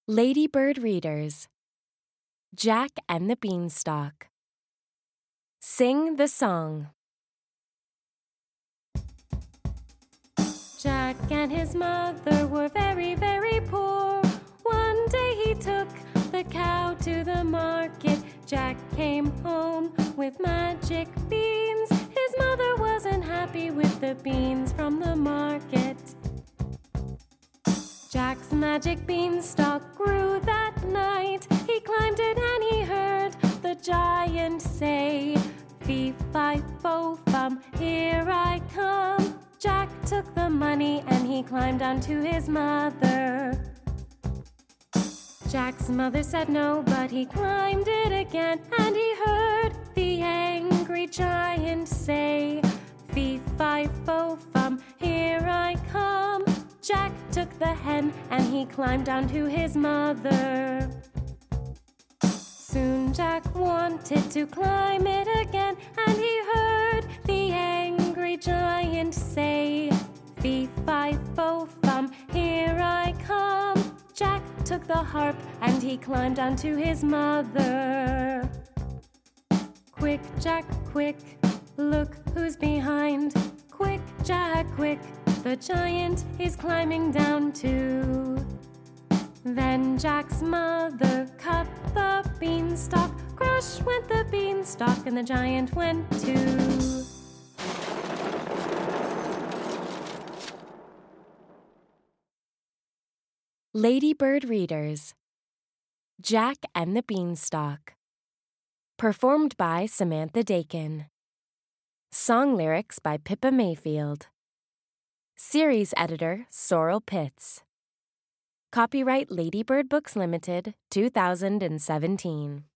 Ladybird Readers, Jack and the Beanstalk. Sing the song. Jack and his mother were very, very poor. One day he took the cow to the market. Jack came home with magic beans. His mother wasn't happy with the beans from the market. Jack's magic beanstalk grew that night. He climbed it and he heard the giant say, "Fee-fi-fo-fum, here I come." Jack took the money and he climbed down to his mother. Jack's mother said no, but he climbed it again, and he heard the angry giant say, "Fee-fi-fo-fum, here I come." Jack took the hen and he climbed down to his mother. Soon Jack wanted to climb it again, and he heard the angry giant say, "Fee-fi-fo-fum, here I come." Jack took the harp and he climbed down to his mother. Quick, Jack, quick, look who's behind. Quick, Jack, quick, the giant is climbing down too. Then Jack's mother cut the beanstalk. Crush went the beanstalk and the giant went too. Ladybird Readers, Jack and the Beanstalk. Performed by Samantha Dakin. Song lyrics by Pippa Mayfield. Series editor Sorrel Pitts. Copyright Ladybird Books Limited, 2017.